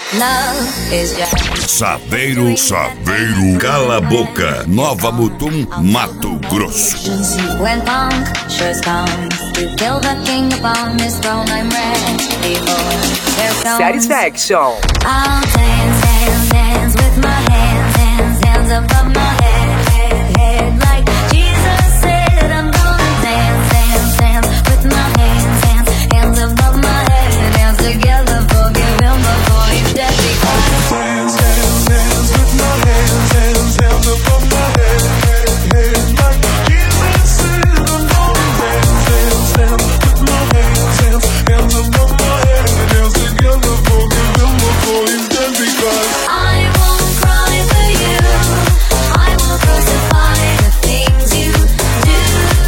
Saveiro, cala a boca. Nova Mutum, Mato Grosso. When punctures come to kill the king upon his throne, I'm ready for their stones. Satisfaction. I'll dance with my hands above my head, like Jesus said. I'm gonna dance with my hands above my head. Dance together, forgive him before he's dead. Dance with my hands above my head, like Jesus said. I'm gonna dance with my hands above my head. Dance together, forgive him before he's dead. Because I won't cry for you, I will crucify the things you do.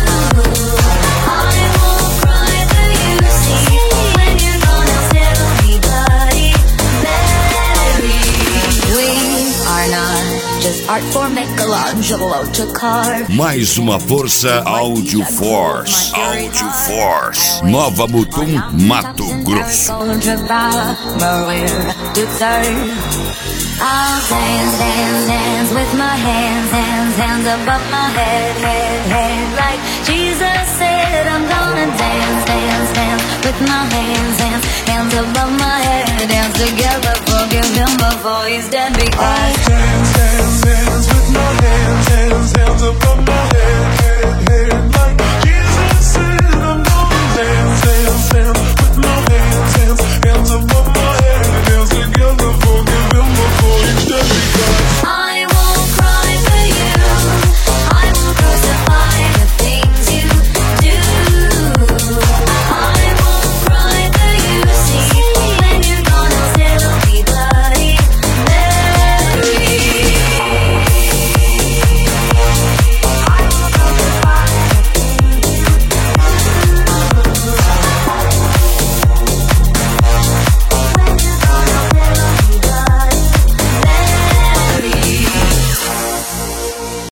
I won't cry for you, see, when you're gonna tell me bloody Mary. We are not just art for Michelangelo to carve. Mais uma força Audio Force. Audio Force. Nova Mutum, Mato Grosso. I'll dance with my hands above my head, like Jesus said. I'm gonna dance with my hands above my head. Dance together, forgive him before he's dead. Because I'll dance with my hands above my